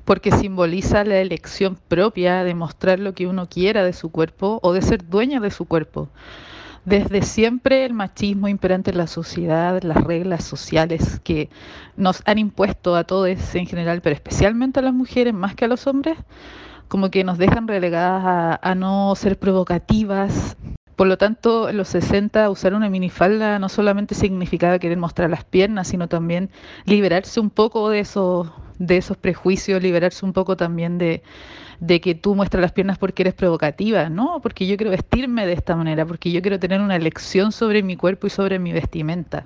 porque simboliza la elección propia de mostrar lo que uno quiera de su cuerpo o de ser dueña de su cuerpo. Desde siempre el machismo imperante en la sociedad, las reglas sociales que nos han impuesto a todos en general, pero especialmente a las mujeres más que a los hombres, como que nos dejan relegadas a no ser provocativas. Por lo tanto, en los 60 usar una minifalda no solamente significaba querer mostrar las piernas, sino también liberarse un poco de esos prejuicios, liberarse un poco también de que tú muestras las piernas porque eres provocativa, no, porque yo quiero vestirme de esta manera, porque yo quiero tener una elección sobre mi cuerpo y sobre mi vestimenta.